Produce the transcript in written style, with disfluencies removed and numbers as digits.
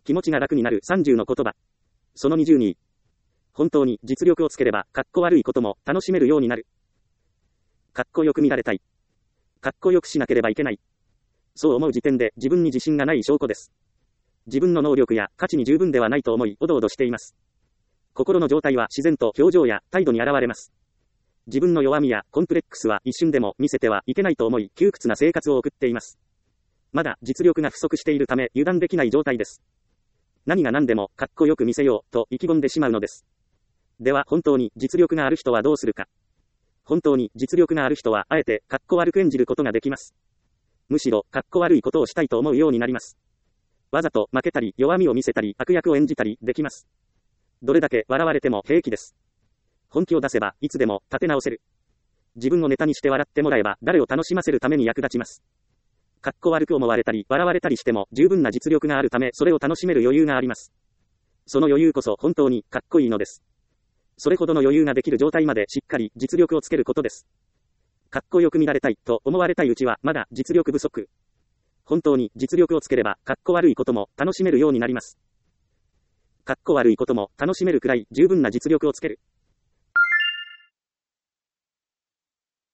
気持ちが楽になる30の言葉。その22。本当に実力をつければ、かっこ悪いことも楽しめるようになる。かっこよく見られたい。かっこよくしなければいけない。そう思う時点で自分に自信がない証拠です。自分の能力や価値に十分ではないと思い、おどおどしています。心の状態は自然と表情や態度に現れます。自分の弱みやコンプレックスは一瞬でも見せてはいけないと思い、窮屈な生活を送っています。まだ実力が不足しているため油断できない状態です。何が何でもかっこよく見せようと意気込んでしまうのです。では本当に実力がある人はどうするか。本当に実力がある人はあえてかっこ悪く演じることができます。むしろかっこ悪いことをしたいと思うようになります。わざと負けたり弱みを見せたり悪役を演じたりできます。どれだけ笑われても平気です。本気を出せばいつでも立て直せる。自分をネタにして笑ってもらえば誰を楽しませるために役立ちます。かっこ悪く思われたり笑われたりしても十分な実力があるためそれを楽しめる余裕があります。その余裕こそ本当にかっこいいのです。それほどの余裕ができる状態までしっかり実力をつけることです。かっこよく見られたいと思われたいうちはまだ実力不足。本当に実力をつければかっこ悪いことも楽しめるようになります。かっこ悪いことも楽しめるくらい十分な実力をつける。